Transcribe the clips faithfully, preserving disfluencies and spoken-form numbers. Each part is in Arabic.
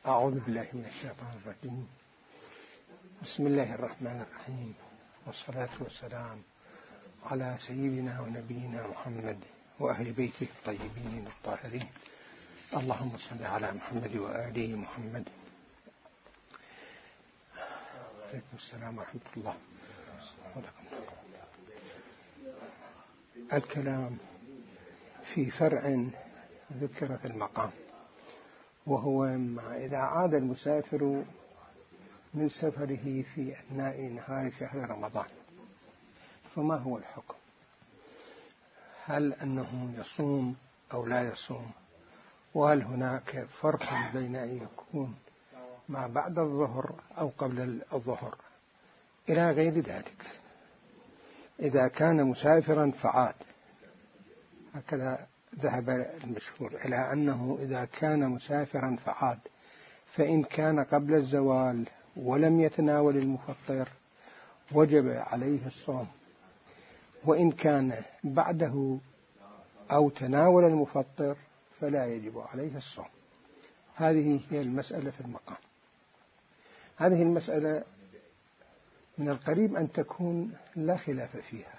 أعوذ بالله من الشيطان الرجيم. بسم الله الرحمن الرحيم، والصلاة والسلام على سيدنا ونبينا محمد وأهل بيته الطيبين الطاهرين. اللهم صل على محمد وآله محمد. عليكم السلام ورحمة الله وبركاته. الكلام في فرع ذكر في المقام، وهو ما إذا عاد المسافر من سفره في أثناء نهار شهر رمضان فما هو الحكم؟ هل أنه يصوم أو لا يصوم؟ وهل هناك فرق بين أن يكون ما بعد الظهر أو قبل الظهر إلى غير ذلك؟ إذا كان مسافرا فعاد، هكذا ذهب المشهور إلى أنه إذا كان مسافرا فعاد، فإن كان قبل الزوال ولم يتناول المفطر وجب عليه الصوم، وإن كان بعده أو تناول المفطر فلا يجب عليه الصوم. هذه هي المسألة في المقام. هذه المسألة من القريب أن تكون لا خلاف فيها،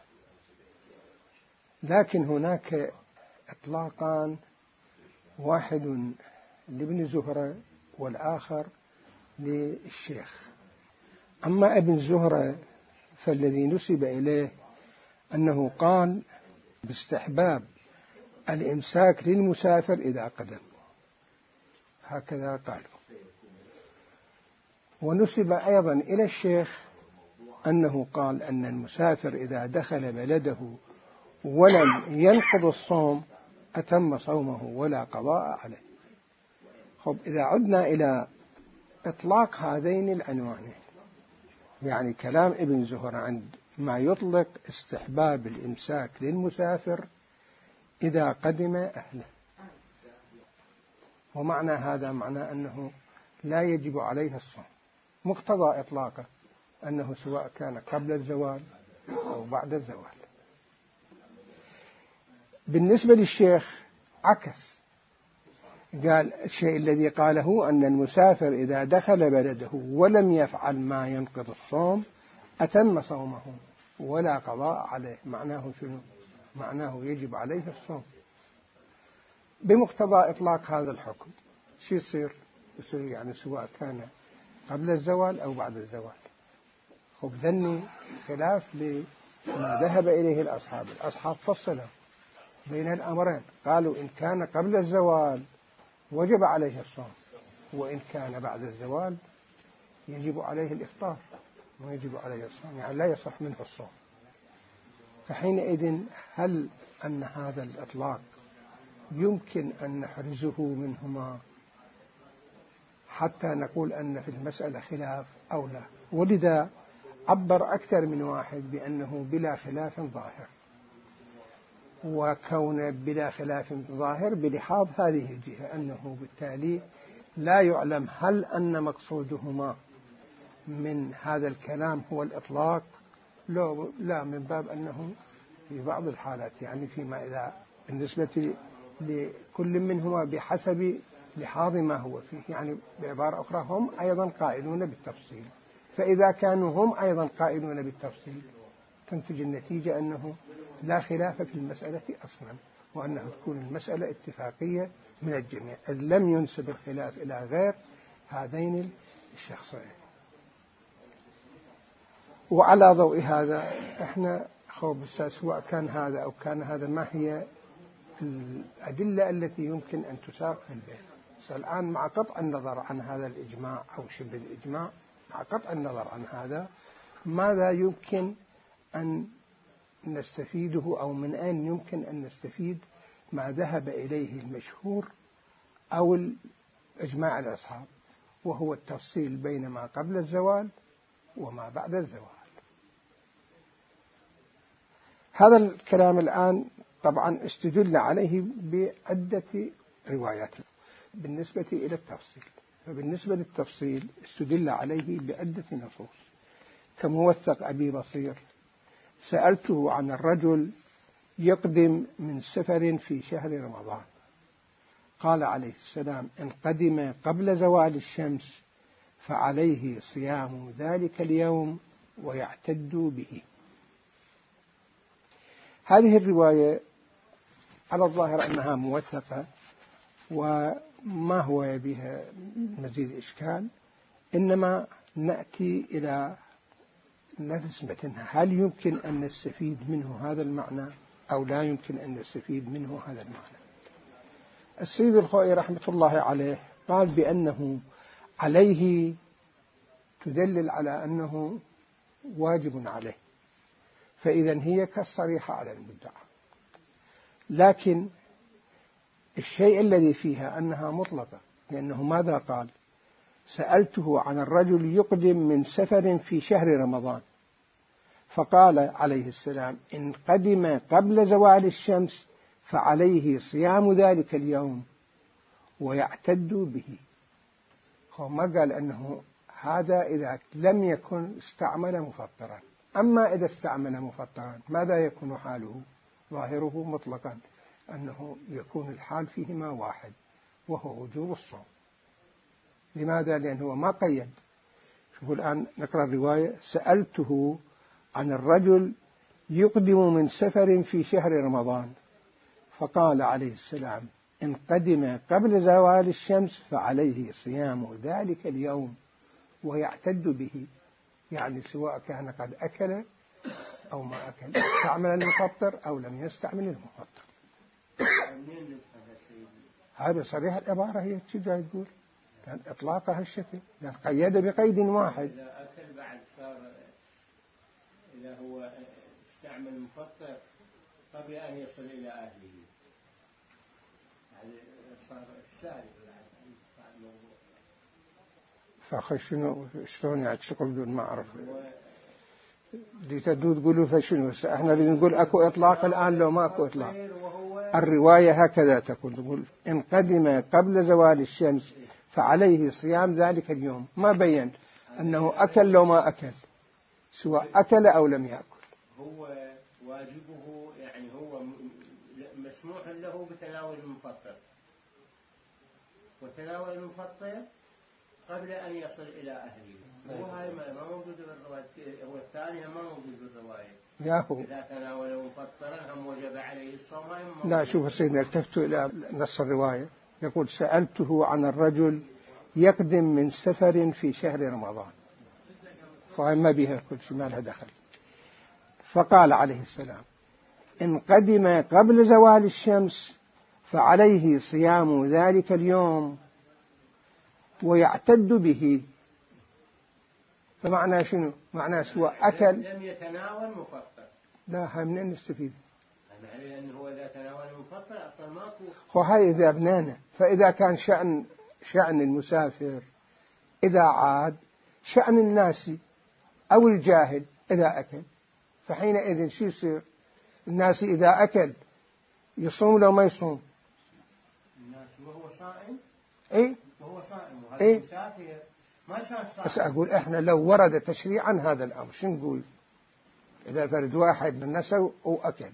لكن هناك إطلاقان، واحد لابن زهرة والآخر للشيخ. أما ابن زهرة فالذي نسب إليه أنه قال باستحباب الإمساك للمسافر إذا قدم، هكذا قالوا. ونسب أيضا إلى الشيخ أنه قال أن المسافر إذا دخل بلده ولم ينقض الصوم أتم صومه ولا قضاء عليه. خب، إذا عدنا إلى إطلاق هذين العنوانين، يعني كلام ابن زهر عند ما يطلق استحباب الإمساك للمسافر إذا قدم أهله، ومعنى هذا معنى أنه لا يجب عليه الصوم. مقتضى إطلاقه أنه سواء كان قبل الزوال أو بعد الزوال. بالنسبة للشيخ عكس، قال الشيء الذي قاله أن المسافر إذا دخل بلده ولم يفعل ما ينقض الصوم أتم صومه ولا قضاء عليه. معناه شنو؟ معناه يجب عليه الصوم. بمقتضى إطلاق هذا الحكم شو يصير؟ يصير يعني سواء كان قبل الزوال أو بعد الزوال. خب، ذني خلاف لما ذهب إليه الأصحاب. الأصحاب فصلوا بين الأمرين، قالوا إن كان قبل الزوال وجب عليه الصوم، وإن كان بعد الزوال يجب عليه الإفطار ويجب عليه الصوم، يعني لا يصح منه الصوم. فحينئذ هل أن هذا الإطلاق يمكن أن نحرزه منهما حتى نقول أن في المسألة خلاف أو لا؟ ولذا عبر أكثر من واحد بأنه بلا خلاف ظاهر، وكون بلا خلاف ظاهر بلحاظ هذه الجهة أنه بالتالي لا يعلم هل أن مقصودهما من هذا الكلام هو الإطلاق لا، من باب أنه في بعض الحالات، يعني فيما إذا بالنسبة لكل منهما بحسب لحاظ ما هو فيه، يعني بعبارة أخرى هم أيضا قائلون بالتفصيل. فإذا كانوا هم أيضا قائلون بالتفصيل تنتج النتيجة أنه لا خلاف في المسألة أصلا، وأنه تكون المسألة اتفاقية من الجميع، إذ لم ينسب الخلاف إلى غير هذين الشخصين. وعلى ضوء هذا احنا خوب سواء كان هذا أو كان هذا، ما هي الأدلة التي يمكن أن تساق في البيت؟ الآن مع قطع النظر عن هذا الإجماع أو شبه الإجماع، مع قطع النظر عن هذا، ماذا يمكن أن نستفيده، أو من أين يمكن أن نستفيد ما ذهب إليه المشهور أو إجماع الأصحاب، وهو التفصيل بين ما قبل الزوال وما بعد الزوال؟ هذا الكلام الآن طبعا استدل عليه بعدة روايات بالنسبة إلى التفصيل. فبالنسبة للتفصيل استدل عليه بعدة نصوص، كموثق أبي بصير: سألته عن الرجل يقدم من سفر في شهر رمضان، قال عليه السلام إن قدم قبل زوال الشمس فعليه صيام ذلك اليوم ويعتد به. هذه الرواية على الظاهر أنها موثقة وما هو بها مزيد إشكال، إنما نأتي إلى نفس متنها، هل يمكن أن نستفيد منه هذا المعنى أو لا يمكن أن نستفيد منه هذا المعنى. السيد الخوئي رحمة الله عليه قال بأنه عليه تدلل على أنه واجب عليه، فإذا هي كالصريحة على المدعى، لكن الشيء الذي فيها أنها مطلقة، لأنه ماذا قال؟ سألته عن الرجل يقدم من سفر في شهر رمضان، فقال عليه السلام إن قدم قبل زوال الشمس فعليه صيام ذلك اليوم ويعتد به. هو ما قال أنه هذا إذا لم يكن استعمل مفطرا، أما إذا استعمل مفطرا ماذا يكون حاله؟ ظاهره مطلقا أنه يكون الحال فيهما واحد وهو وجوب الصوم. لماذا؟ لأنه ما قيد. شوفوا الآن نقرأ الرواية: سألته عن الرجل يقدم من سفر في شهر رمضان، فقال عليه السلام إن قدم قبل زوال الشمس فعليه صيام ذلك اليوم ويعتد به، يعني سواء كان قد أكل أو ما أكل، استعمل المفطر أو لم يستعمل المفطر. هذا صريح العبارة، هي تجي تقول كان إطلاقها الشكل، يعني قيد بقيد واحد. إذا أكل بعد صار، إذا هو استعمل المفطر قبل أن يصل إلى أهله، يعني صار السالب بعد الموضوع. فخشنوا شلون يعني تشتغل بدون ما أعرف دي تدود تقولوا فشنو؟ احنا اللي نقول أكو إطلاق الآن لو ما أكو إطلاق. الرواية هكذا تقول، تقول إن قدم قبل زوال الشمس فعليه صيام ذلك اليوم، ما بين أنه أكل لو ما أكل، سواء أكل أو لم يأكل. هو واجبه يعني هو مسموح له بتناول المفطر، وتناول المفطر قبل أن يصل إلى أهله، وهاي ما موجود بالرواية، والثانية ما موجود بالرواية. ياهو إذا تناول مفطرا هم وجب عليه الصوم. لا شوف سيدنا، التفتوا إلى نص الرواية، يقول سألته عن الرجل يقدم من سفر في شهر رمضان، فهي ما بها كل شيء، ما لها دخل. فقال عليه السلام إن قدم قبل زوال الشمس فعليه صيام ذلك اليوم ويعتد به. فمعنى شنو؟ معنى سواء أكل لم يتناول مفطر. لا، هاي منين نستفيد؟ معنى لأنه هو إذا تناول المفطر أصلا ماكو. وهاي إذا بنانا، فإذا كان شأن شأن المسافر إذا عاد، شأن الناس أو الجاهل إذا أكل، فحينئذ شو يصير؟ الناس إذا أكل يصوم لو ما يصوم؟ الناس وهو صائم. إيه؟ وهو صائم وهذا إيه؟ مسافر ما شاء صائم. بس أقول إحنا لو ورد تشريعا هذا الأمر شو نقول؟ إذا فرد واحد من نسوا أو أكل،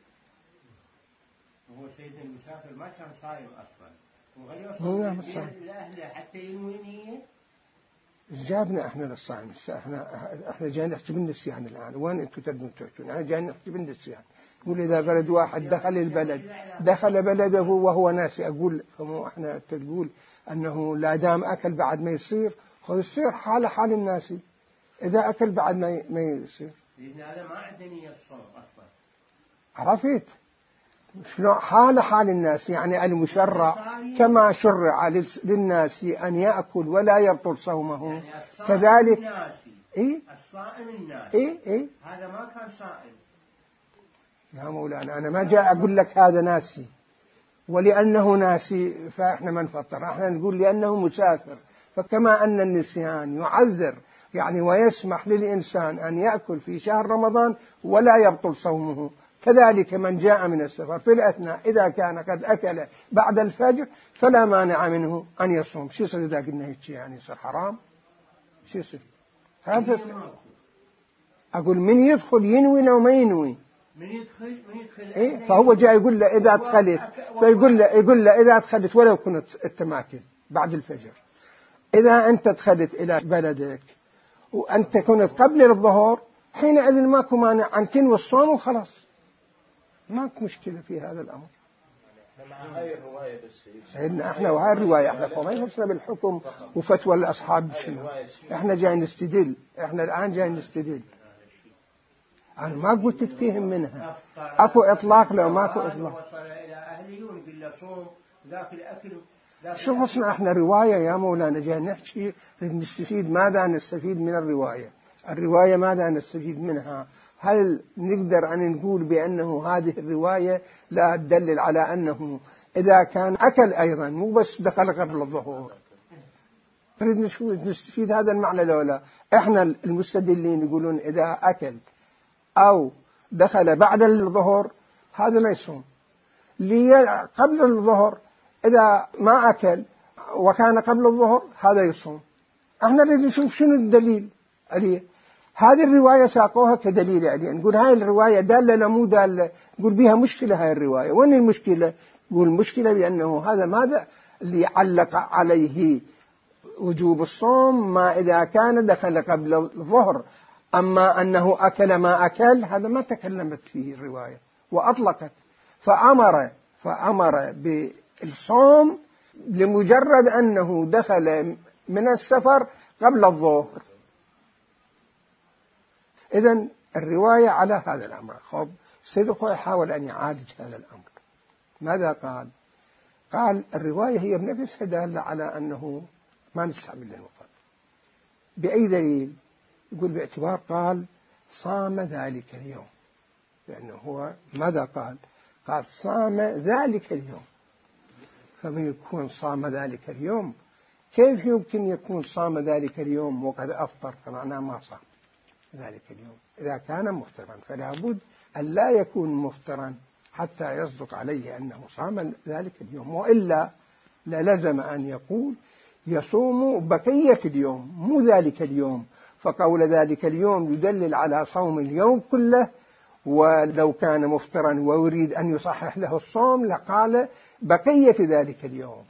وهو سيد المسافر ما كان صايم أصلا، وغير صايم لأهله حتى ينوي نية. جابنا إحنا للصائم، إحنا إحنا جايين نحكي بالنسيان الآن، وين أنتم تبون تحكون؟ أنا جايين نحكي بالنسيان. نقول إذا فرد واحد دخل البلد، دخل بلده وهو ناسي، أقول فمو إحنا تقول أنه لا دام أكل بعد ما يصير، خذ يصير حال حال الناس، إذا أكل بعد ما ما يصير. سيدنا هذا ما عنده نية الصوم أصلا. عرفت؟ شلون حال حال الناس، يعني المشرع كما شرع للناس أن يأكل ولا يبطل صومه، يعني كذلك الناسي. إيه؟ الصائم الناسي. إيه إيه؟ هذا ما كان صائم. يا مولانا أنا ما جاء أقول لك هذا ناسي، ولأنه ناسي فإحنا ما نفطر، إحنا نقول لأنه مسافر. فكما أن النسيان يعذر يعني ويسمح للإنسان أن يأكل في شهر رمضان ولا يبطل صومه، كذلك من جاء من السفر في الأثناء إذا كان قد أكل بعد الفجر فلا مانع منه أن يصوم. شو يصير إذا قلنا هيك؟ يعني يصير حرام؟ شو يصير؟ هذا أقول من يدخل ينوي لو ما ينوي؟ من يدخل من يدخل إيه؟ فهو جاي يقول له إذا دخلت، فيقول له يقول له إذا دخلت ولو كنت التماكن بعد الفجر، إذا أنت دخلت إلى بلدك وأنت كنت قبل الظهر، حينئذ ماكو مانع أن تنوي الصوم وخلاص، ماكو مشكلة في هذا الأمر. سيدنا احنا وهاي الرواية احنا فما يخصنا بالحكم وفتوى الأصحاب شنو، احنا جاي نستدل، احنا الآن جاي نستدل. أنا ما قلت تفتهم منها، أكو إطلاق لو ماكو إطلاق. شو خصنا احنا رواية يا مولانا، جاي نحكي نستفيد ماذا نستفيد من الرواية، الرواية ماذا نستفيد منها؟ هل نقدر أن نقول بأنه هذه الرواية لا تدلل على أنه إذا كان أكل أيضا مو بس دخل قبل الظهور؟ نريد نستفيد هذا المعنى لو لا. إحنا المستدلين يقولون إذا أكل أو دخل بعد الظهر هذا لا يصوم، لي قبل الظهر إذا ما أكل وكان قبل الظهر هذا يصوم. إحنا نريد نشوف شنو الدليل عليه. هذه الرواية ساقوها كدليل عليه، نقول هاي الرواية دالة لا مو دالة، نقول بها مشكلة هاي الرواية. وين المشكلة؟ نقول المشكلة بأنه هذا ماذا اللي علق عليه وجوب الصوم ما إذا كان دخل قبل الظهر، أما أنه أكل ما أكل هذا ما تكلمت فيه الرواية وأطلقت، فأمر فأمر بالصوم لمجرد أنه دخل من السفر قبل الظهر. إذن الرواية على هذا الأمر. خب السيد الخوئي حاول أن يعالج هذا الأمر. ماذا قال؟ قال الرواية هي بنفسها دالة على أنه ما نستعمل للمفرد. بأي دليل؟ يقول باعتبار قال صام ذلك اليوم، لأنه هو ماذا قال؟ قال صام ذلك اليوم. فمن يكون صام ذلك اليوم كيف يمكن يكون صام ذلك اليوم وقد أفطر؟ فمعناه ما صام ذلك اليوم. إذا كان مفطرا فلا بد أن لا يكون مفطرا حتى يصدق عليه أنه صام ذلك اليوم، وإلا للزم أن يقول يصوم بقية اليوم مو ذلك اليوم، فقول ذلك اليوم يدلل على صوم اليوم كله. ولو كان مفطرا ويريد أن يصحح له الصوم لقال بقية ذلك اليوم.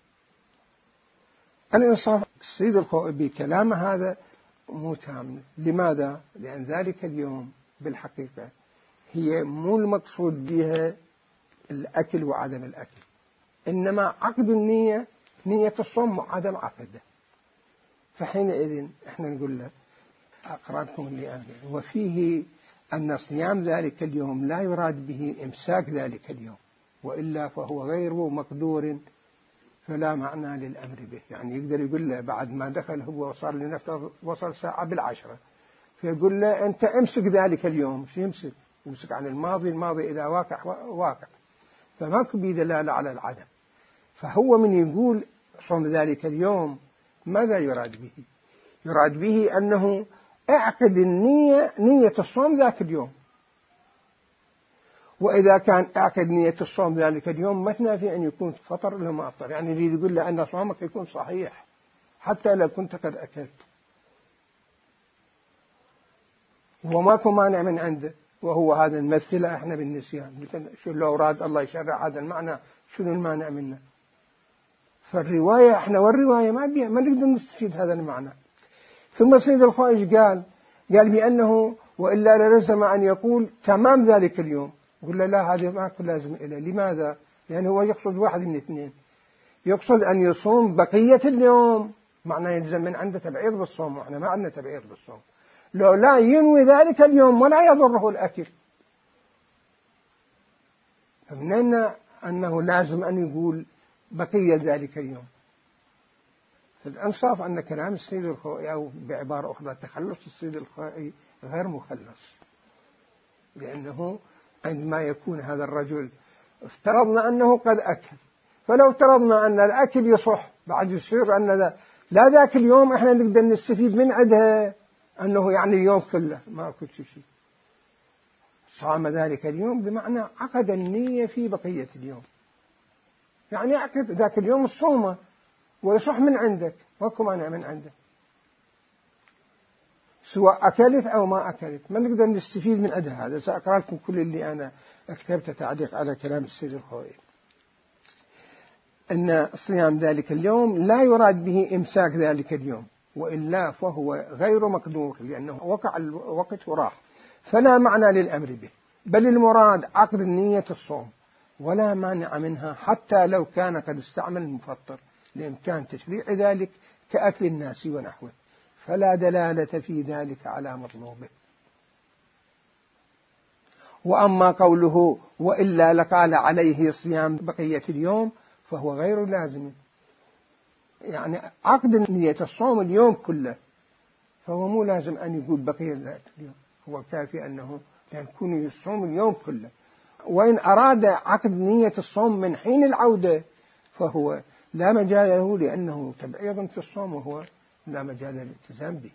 الإنصاف السيد الخوئي بكلام هذا مو تام. لماذا؟ لأن ذلك اليوم بالحقيقة هي مو المقصود بها الأكل وعدم الأكل، إنما عقد النية، نية الصوم وعدم عقده. فحينئذ إحنا نقول له أقرأ لكم اللي أنا، وفيه أن صيام ذلك اليوم لا يراد به إمساك ذلك اليوم، وإلا فهو غير مقدور فلا معنى للأمر به. يعني يقدر يقول له بعد ما دخل هو وصل لنفترض وصل ساعة بالعشرة، فيقول له أنت امسك ذلك اليوم. شو يمسك؟ يمسك عن الماضي، الماضي إذا واقع واقع، فماكو بدلالة على العدم. فهو من يقول صوم ذلك اليوم ماذا يراد به؟ يراد به أنه اعقد النية، نية الصوم ذاك اليوم. وإذا كان اعقد نية الصوم ذلك اليوم ما تنافي أن يكون فطر ولا ما أفطر. يعني يريد يقول له أن صومك يكون صحيح حتى لو كنت قد أكلت، وماكو مانع من عنده. وهو هذا نمثله احنا بالنسيان، شو لو أراد الله يشرع هذا المعنى شنو المانع منه؟ فالرواية احنا والرواية ما بي ما نقدر نستفيد هذا المعنى. ثم السيد الخوئي قال قال بأنه وإلا للزم أن يقول تمام ذلك اليوم. يقول له لا، هذا ما كل لازم إليه. لماذا؟ لأنه هو يقصد واحد من اثنين، يقصد أن يصوم بقية اليوم، معناه يلزم من عنده تبعيض بالصوم، وإحنا ما عندنا تبعيض بالصوم. لو لا ينوي ذلك اليوم ولا يضره الأكل، فمننا أنه لازم أن يقول بقية ذلك اليوم. الأنصاف أن كلام السيد الخوئي، أو بعبارة أخرى تخلص السيد الخوئي غير مخلص، لأنه عندما يكون هذا الرجل افترضنا أنه قد أكل، فلو افترضنا أن الأكل يصح بعد يصير أن لا ذاك اليوم إحنا نقدر نستفيد من عندها أنه يعني اليوم كله ما أكل شيء. صام ذلك اليوم بمعنى عقد النية في بقية اليوم، يعني عقد ذاك اليوم الصومة ويصح من عندك، ماكو مانع من عندك. سواء أكلت أو ما أكلت، ما نقدر نستفيد من عند هذا. سأقرأ لكم كل اللي أنا كتبت تعليق على كلام السيد الخوئي. أن صيام ذلك اليوم لا يراد به إمساك ذلك اليوم، وإلا فهو غير مقدور، لأنه وقع الوقت وراح، فلا معنى للأمر به، بل المراد عقد نية الصوم، ولا مانع منها حتى لو كان قد استعمل المفطر لإمكان تشريع ذلك كأكل الناس ونحوه، فلا دلالة في ذلك على مطلوبه. وأما قوله وإلا لقال عليه صيام بقية اليوم فهو غير لازم، يعني عقد نية الصوم اليوم كله، فهو مو لازم أن يقول بقية اليوم، هو كافي أنه يكون يصوم اليوم كله. وإن أراد عقد نية الصوم من حين العودة فهو لا مجال له، لأنه تبعيض في الصوم وهو لا مجال للالتزام به.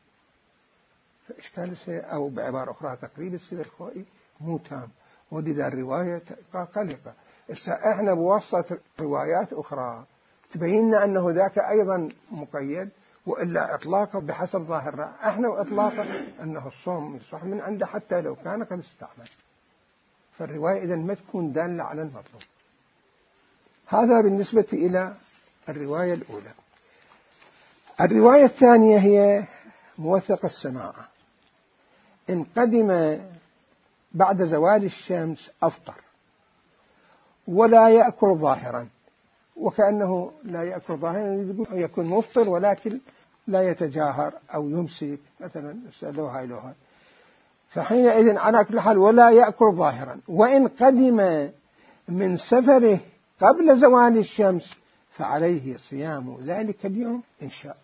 فإشكال أو بعبارة أخرى تقريب السيد الخوئي مو تام، ولذا الرواية قلقة. إحنا بواسطة روايات أخرى تبين أنه ذاك أيضا مقيد، وإلا إطلاقه بحسب ظاهرنا إحنا وإطلاقه أنه الصوم يصح من عنده حتى لو كان قد استعمل، فالرواية إذن ما تكون دالة على المطلوب. هذا بالنسبة إلى الرواية الأولى. الرواية الثانية هي موثق السماع. إن قدم بعد زوال الشمس أفطر ولا يأكل ظاهرا، وكأنه لا يأكل ظاهرا يكون مفطر ولكن لا يتجاهر أو يمسك مثلا سألوها إلوها، فحينئذ على كل حال ولا يأكل ظاهرا. وإن قدم من سفره قبل زوال الشمس فعليه صيام ذلك اليوم إن شاء.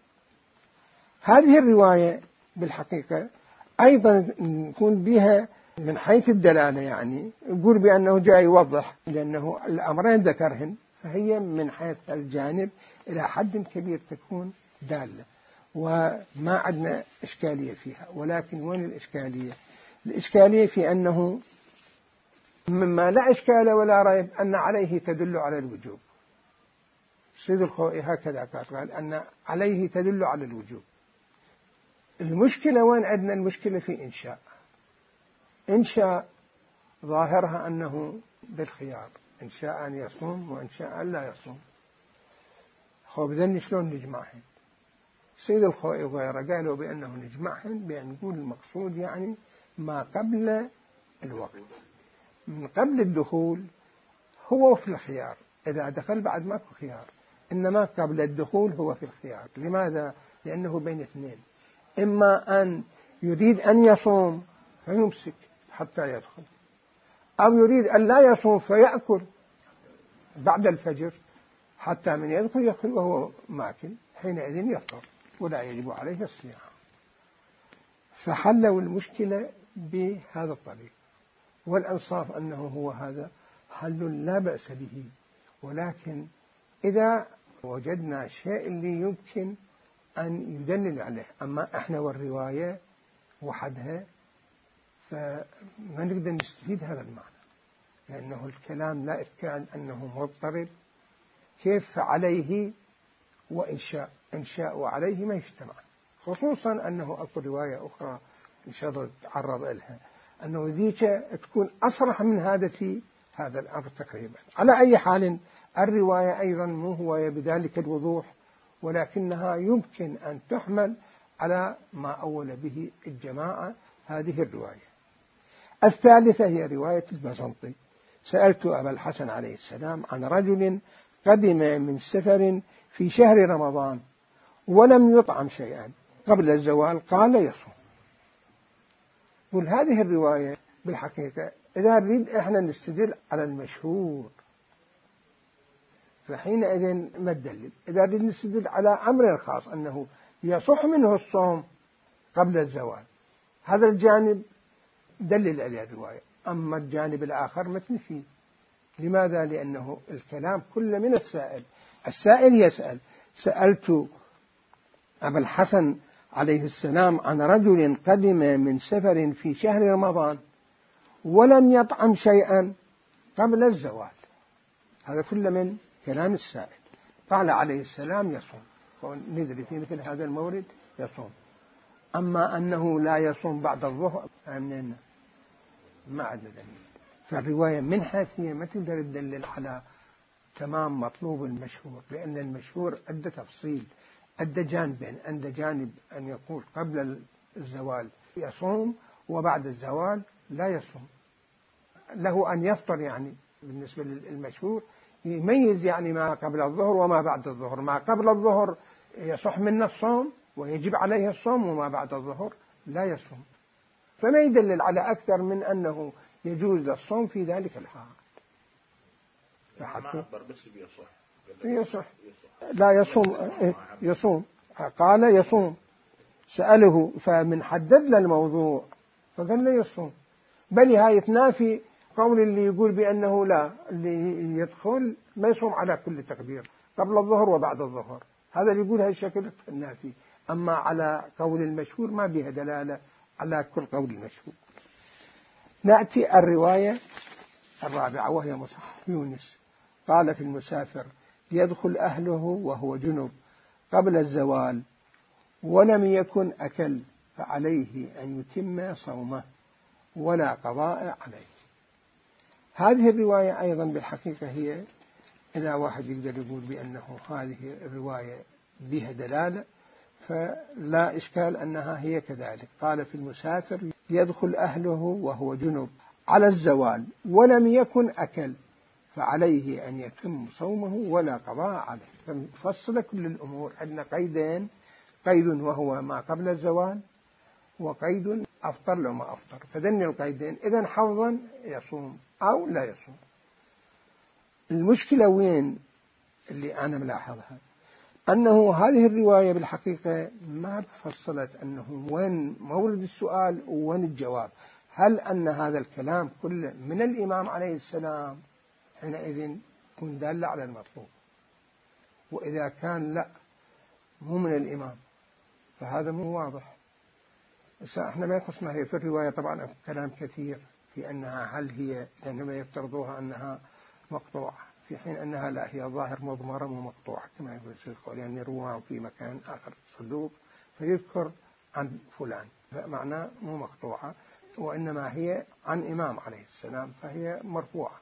هذه الرواية بالحقيقة أيضا نكون بها من حيث الدلالة، يعني يقول بأنه جاء يوضح، لأنه الأمرين ذكرهن، فهي من حيث الجانب إلى حد كبير تكون دالة، وما عندنا إشكالية فيها. ولكن وين الإشكالية؟ الإشكالية في أنه مما لا إشكال ولا ريب أن عليه تدل على الوجوب. السيد الخوئي هكذا قال أن عليه تدل على الوجوب. المشكلة وين عندنا؟ المشكلة في إنشاء. إنشاء ظاهرها أنه بالخيار، إن شاء أن يصوم وإن شاء أن لا يصوم. خب ذن شلون نجمعهن؟ السيد الخوئي وغيره قالوا بأنه نجمعهن بأن نقول المقصود يعني ما قبل الوقت، من قبل الدخول هو في الخيار، إذا دخل بعد ماكو خيار، إنما قبل الدخول هو في الخيار. لماذا؟ لأنه بين اثنين، إما أن يريد أن يصوم فيمسك حتى يدخل، أو يريد أن لا يصوم فيأكل بعد الفجر حتى من يدخل يدخل وهو ماكل، حينئذ يفطر ولا يجب عليه الصيام. فحلوا المشكلة بهذا الطريق، والأنصاف أنه هو هذا حل لا بأس به. ولكن إذا وجدنا شيء اللي يمكن أن يدلل عليه، أما إحنا والرواية وحدها فما نقدر نستفيد هذا المعنى، لأنه الكلام لا إشكال أنه مضطرب. كيف عليه وإن شاء؟ إن شاء وعليه ما يجتمع، خصوصا أنه أكو رواية أخرى إن شاء الله تتعرض لها أنه ذيك تكون أصرح من هذا في هذا الأمر تقريبا. على أي حال الرواية أيضا مو هو بذلك الوضوح، ولكنها يمكن أن تحمل على ما أول به الجماعة هذه الرواية. الثالثة هي رواية البزنطي. سألت أبا الحسن عليه السلام عن رجل قدم من سفر في شهر رمضان ولم يطعم شيئا قبل الزوال قال يصوم. وهذه الرواية بالحقيقة إذا نريد إحنا نستدل على المشهور فحينئذ ما تدلل. إذا نريد نستدل على أمر خاص أنه يصح منه الصوم قبل الزوال، هذا الجانب دلل عليه الرواية. أما الجانب الآخر ما تنفي. لماذا؟ لأنه الكلام كله من السائل. السائل يسأل: سألت أبا الحسن عليه السلام عن رجل قدم من سفر في شهر رمضان ولم يطعم شيئا قبل الزوال، هذا كله من كلام السائل. قال عليه السلام يصوم، ندري في مثل هذا المورد يصوم. أما أنه لا يصوم بعد الظهر فمنين ما عندنا دليل. فالرواية من حيثية ما تقدر تدلل على تمام مطلوب المشهور، لأن المشهور أدى تفصيل، أدى جانبين، أدى جانب أن يقول قبل الزوال يصوم وبعد الزوال لا يصوم، له أن يفطر. يعني بالنسبة للمشهور يميز يعني ما قبل الظهر وما بعد الظهر. ما قبل الظهر يصح منه الصوم ويجب عليه الصوم، وما بعد الظهر لا يصوم. فما يدلل على أكثر من أنه يجوز الصوم في ذلك الحال. ما أخبر بس بيصح. يصح لا يصوم، يصوم قال يصوم. سأله فمن حدد له الموضوع فقال له يصوم. بل هاي تنافي قول اللي يقول بأنه لا، اللي يدخل ما يصوم على كل تكبير قبل الظهر وبعد الظهر، هذا اللي يقول هاي الشكل النافي. أما على قول المشهور ما بها دلالة على كل قول المشهور. نأتي الرواية الرابعة وهي مصحح يونس. قال في المسافر يدخل أهله وهو جنب قبل الزوال ولم يكن أكل فعليه أن يتم صومه ولا قضاء عليه. هذه الرواية أيضا بالحقيقة هي، إذا واحد يقدر يقول بأنه هذه الرواية بها دلالة فلا إشكال أنها هي كذلك. قال في المسافر يدخل أهله وهو جنب على الزوال ولم يكن أكل فعليه أن يتم صومه ولا قضاء عليه. ففصل كل الأمور. عندنا قيدين، قيد وهو ما قبل الزوال، وقيد أفطر لو ما أفطر. فذن القيدين إذن حفظا يصوم أو لا يصوم. المشكلة وين اللي أنا ملاحظها؟ أنه هذه الرواية بالحقيقة ما فصلت أنه وين مورد السؤال وين الجواب. هل أن هذا الكلام كله من الإمام عليه السلام حينئذ يكون دال على المطلوب، وإذا كان لا مو من الإمام فهذا مو واضح. احنا ما يخصنا هي في الرواية طبعا كلام كثير في أنها هل هي، لأنما يفترضوها أنها مقطوعة في حين أنها لا، هي ظاهر مضمرة ومقطوعة كما يقول الشيخ، لأن يروها في مكان آخر صندوق فيذكر عن فلان فمعناه مو مقطوعة، وإنما هي عن إمام عليه السلام فهي مرفوعة.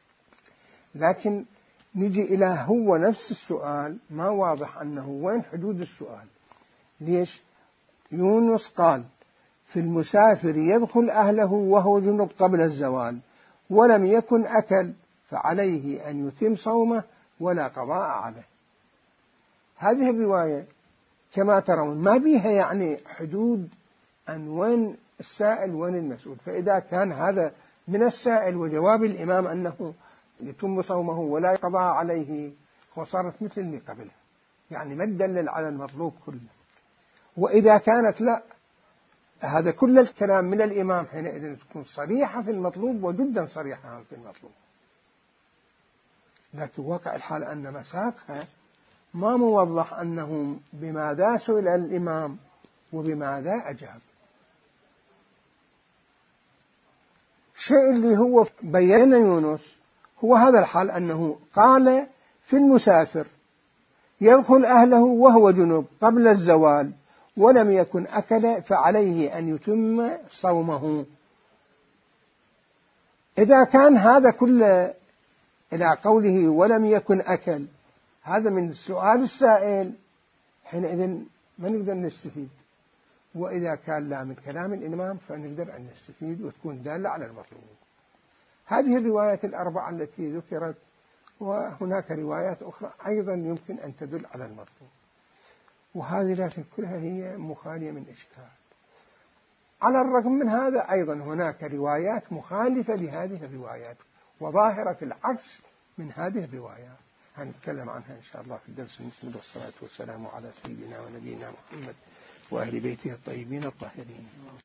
لكن نجي إلى هو نفس السؤال ما واضح أنه وين حدود السؤال. ليش؟ يونس قال في المسافر يدخل أهله وهو جنب قبل الزوال ولم يكن أكل فعليه أن يتم صومه ولا قضاء عليه. هذه الرواية كما ترون ما بيها يعني حدود أن وين السائل وين المسؤول. فإذا كان هذا من السائل وجواب الإمام أنه يتم صومه ولا قضاء عليه وصارت مثل اللي قبلها، يعني ما تدلل على المطلوب كله. وإذا كانت لا، هذا كل الكلام من الإمام حينئذ تكون صريحة في المطلوب وجدا صريحة في المطلوب. لكن واقع الحال أن مساقها ما موضح أنه بماذا سئل الإمام وبماذا أجاب. الشيء اللي هو بين يونس هو هذا الحال، أنه قال في المسافر يدخل أهله وهو جنوب قبل الزوال ولم يكن أكل فعليه أن يتم صومه. إذا كان هذا كله إلى قوله ولم يكن أكل، هذا من سؤال السائل حينئذ ما نقدر نستفيد. وإذا كان لا من كلام الإمام فنقدر أن نستفيد وتكون دالة على المطلوب. هذه الروايات الأربعة التي ذكرت، وهناك روايات أخرى أيضا يمكن أن تدل على المطلوب، وهذه لكن كلها هي مخالية من إشكال. على الرغم من هذا أيضا هناك روايات مخالفة لهذه الروايات وظاهرة في العكس من هذه الروايات، هنتكلم عنها إن شاء الله في الدرس المقبل. والصلاة والسلام على سيدنا ونبينا محمد وأهل بيته الطيبين الطاهرين.